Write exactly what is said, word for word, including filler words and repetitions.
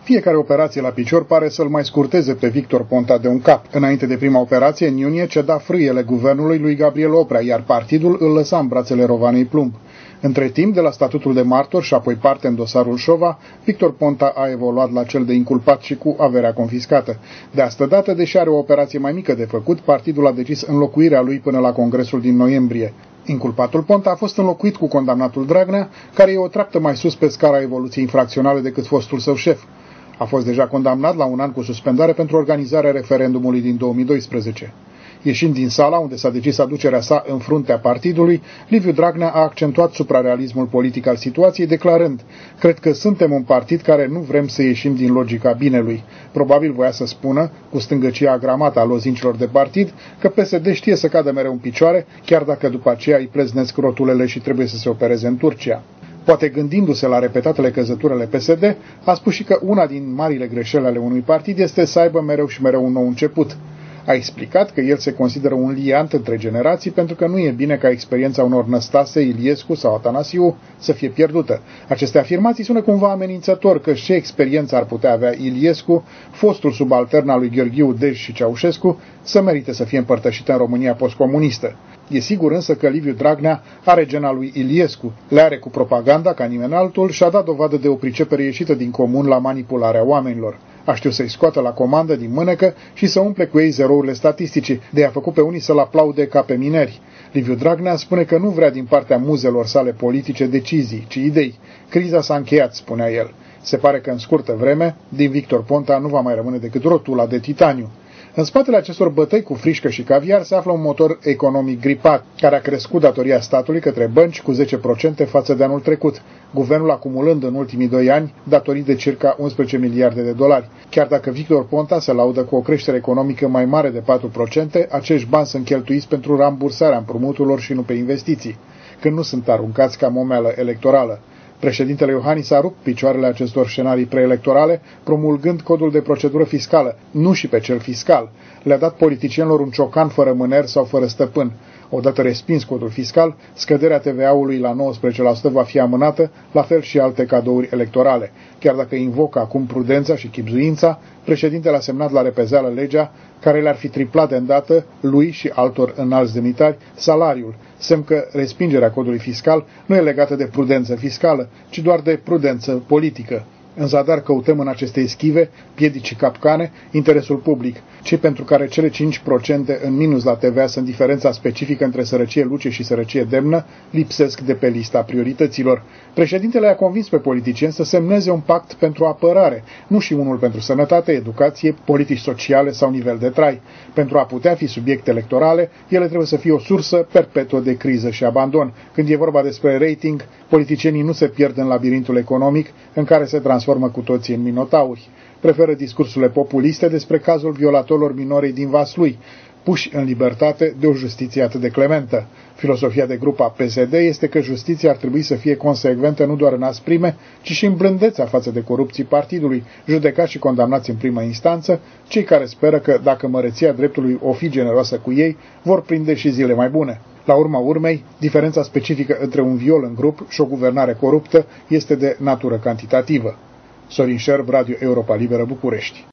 Fiecare operație la picior pare să-l mai scurteze pe Victor Ponta de un cap. Înainte de prima operație, în iunie, ceda frâiele guvernului lui Gabriel Oprea, iar partidul îl lăsa în brațele Rovanei Plumb. Între timp, de la statutul de martor și apoi parte în dosarul Șova, Victor Ponta a evoluat la cel de inculpat și cu averea confiscată. De astă dată, deși are o operație mai mică de făcut, partidul a decis înlocuirea lui până la congresul din noiembrie. Inculpatul Ponta a fost înlocuit cu condamnatul Dragnea, care e o treaptă mai sus pe scara evoluției infracționale decât fostul său șef. A fost deja condamnat la un an cu suspendare pentru organizarea referendumului din două mii doisprezece. Ieșind din sala unde s-a decis aducerea sa în fruntea partidului, Liviu Dragnea a accentuat suprarealismul politic al situației, declarând: "Cred că suntem un partid care nu vrem să ieșim din logica binelui." Probabil voia să spună, cu stângăcia agramată a lozincilor de partid, că P S D știe să cadă mereu în picioare, chiar dacă după aceea îi pleznesc rotulele și trebuie să se opereze în Turcia. Poate gândindu-se la repetatele căzăturile P S D, a spus și că una din marile greșeli ale unui partid este să aibă mereu și mereu un nou început. A explicat că el se consideră un liant între generații pentru că nu e bine ca experiența unor Năstase, Iliescu sau Atanasiu să fie pierdută. Aceste afirmații sună cumva amenințător, că ce experiență ar putea avea Iliescu, fostul subaltern al lui Gheorghiu Dej și Ceaușescu, să merite să fie împărtășită în România postcomunistă. E sigur însă că Liviu Dragnea are gena lui Iliescu, le are cu propaganda ca nimeni altul și a dat dovadă de o pricepere ieșită din comun la manipularea oamenilor. A știut să-i scoată la comandă din mânecă și să umple cu ei zerourile statistice, de a făcut pe unii să-l aplaude ca pe mineri. Liviu Dragnea spune că nu vrea din partea muzelor sale politice decizii, ci idei. Criza s-a încheiat, spunea el. Se pare că în scurtă vreme, din Victor Ponta nu va mai rămâne decât rotula de titaniu. În spatele acestor bătăi cu frișcă și caviar se află un motor economic gripat, care a crescut datoria statului către bănci cu zece la sută față de anul trecut, guvernul acumulând în ultimii doi ani datorii de circa unsprezece miliarde de dolari. Chiar dacă Victor Ponta se laudă cu o creștere economică mai mare de patru la sută, acești bani sunt cheltuiți pentru rambursarea împrumuturilor și nu pe investiții, când nu sunt aruncați ca momeală electorală. Președintele Iohannis a rupt picioarele acestor scenarii preelectorale, promulgând codul de procedură fiscală, nu și pe cel fiscal. Le-a dat politicienilor un ciocan fără mâner sau fără stăpân. Odată respins codul fiscal, scăderea T V A-ului la nouăsprezece la sută va fi amânată, la fel și alte cadouri electorale. Chiar dacă invocă acum prudența și chibzuința, președintele a semnat la repezeală legea care le-ar fi triplat de îndată lui și altor înalți demnitari salariul, semn că respingerea codului fiscal nu e legată de prudență fiscală, ci doar de prudență politică. În zadar căutăm în aceste eschive, piedici și capcane, interesul public, cei pentru care cele cinci la sută în minus la T V A sunt diferența specifică între sărăcie luce și sărăcie demnă, lipsesc de pe lista priorităților. Președintele a convins pe politicieni să semneze un pact pentru apărare, nu și unul pentru sănătate, educație, politici sociale sau nivel de trai. Pentru a putea fi subiecte electorale, ele trebuie să fie o sursă perpetuă de criză și abandon. Când e vorba despre rating, politicienii nu se pierd în labirintul economic în care se transformă cu toții în minotauri. Preferă discursurile populiste despre cazul violatorilor minorei din Vaslui, puși în libertate de o justiție atât de clementă. Filosofia de grup a P S D este că justiția ar trebui să fie consecventă nu doar în asprime, ci și în blândețea față de corupții partidului, judecați și condamnați în primă instanță, cei care speră că, dacă măreția dreptului o fi generoasă cu ei, vor prinde și zile mai bune. La urma urmei, diferența specifică între un viol în grup și o guvernare coruptă este de natură cantitativă. Sorin Șerb, Radio Europa Liberă, București.